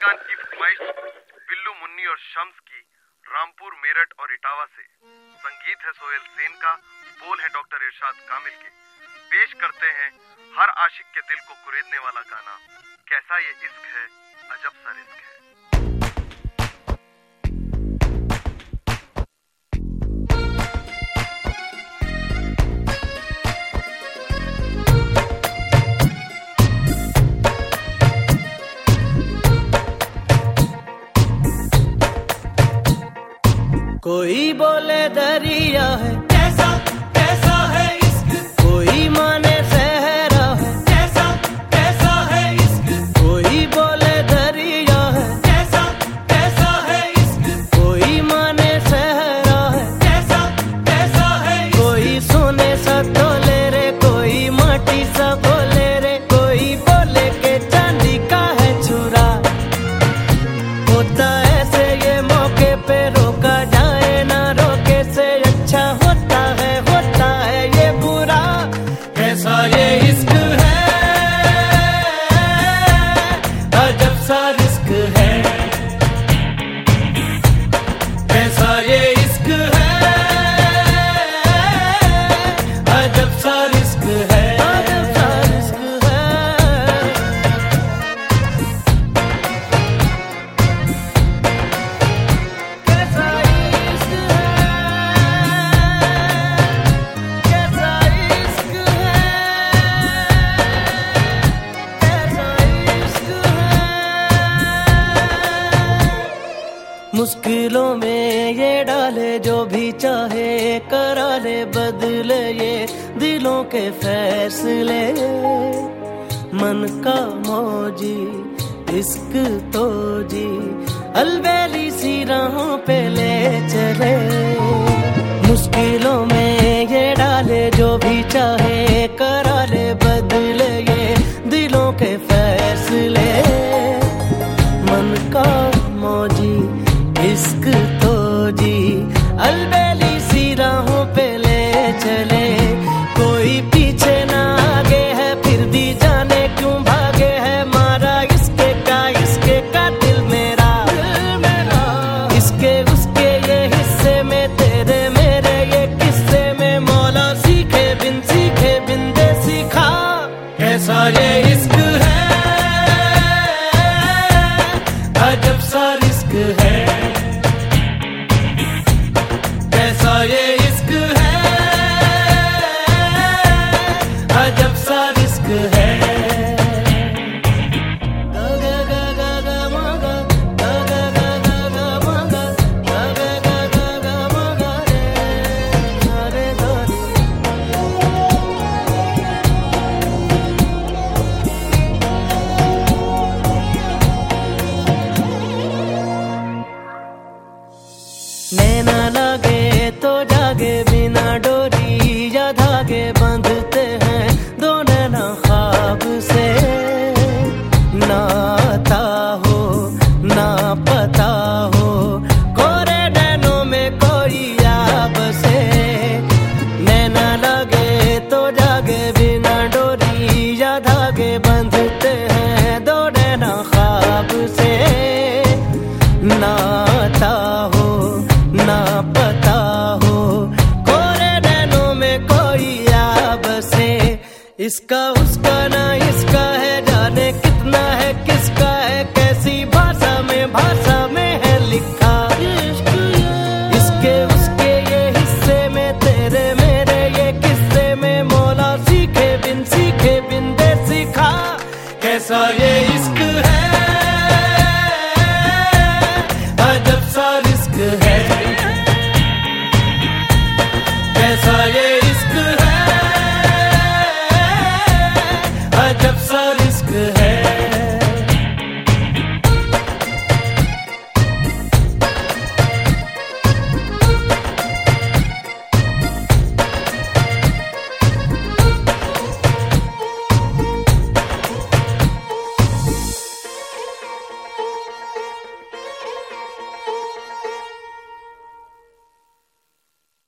रजनीकांत की फरमाइश बिल्लू मुन्नी और शम्स की रामपुर, मेरठ और इटावा से। संगीत है सोहेल सेन का, बोल है डॉक्टर इरशाद कामिल के। पेश करते हैं हर आशिक के दिल को कुरेदने वाला गाना, कैसा ये इश्क है, अजब सा रिस्क है। कोई बोले दरिया है, कैसा कैसा है इश्क। कोई माने सहरा है, कैसा कैसा है इश्क। कोई बोले दरिया है, कैसा कैसा है इश्क। कोई माने सहरा है, कैसा कैसा है इश्क। कोई सोने सा तोले रे, कोई माटी सा बोले रे। कोई बोले के चांदी का है छुरा। होता ऐसे ये मौके पे रोका जाए ना, रोके से अच्छा होता है ये बुरा। कैसा ये इश्क है, अजब सा रिस्क है। कैसा ये इश्क है, अजब सा रिस्क है। अजब सा रिस्क है। कैसा इश्क है, कैसा इश्क है, कैसा इश्क है। मुश्किलों में ये डाले जो भी चाहे, करा ले बदले ये दिलों के फैसले। मन का मौजी इश्क तो जी, अलबेली सी राहों पे ले चले। मुश्किलों में ये डाले जो भी चाहे, करा ले बदले ये दिलों के फैसले। मन का मौजी इश्क तो जी, अलबेली सी राहों पे ले चले। कोई पीछे ना आगे है, फिर भी जाने क्यों भागे है। मारा इसके का दिल मेरा, इसके उसके ये हिस्से में, तेरे मेरे ये किस्से में। मौला सीखे बिन दे सीखा। कैसा ये इश्क है, अजब सा रिस्क है। कैसा ये इश्क है, अजब सा रिस्क है। गा गा गा गा गा मा गा, गा गा गा गा गा मा गा, गा गा गा गा गा मा गा रे, गा रे गा रे। नैना लागे तो जागे, बिना डोरी या धागे बांधते हैं दो नैना ख्वाब से। ना आता हो ना पता हो, कोरे नैनों में कोई याब से। नैना लागे तो जागे, बिना डोरी या धागे बांधते हैं दो नैना ख्वाब से। ना आता हो ना पता हो, कोरे नैनों में कोई याब से। इसका उसका ना इसका है, जाने कितना है किसका है। कैसी भाषा में है लिखा। इसके उसके ये हिस्से में, तेरे मेरे ये किस्से में। मौला सीखे बिन दे सीखा। कैसा ये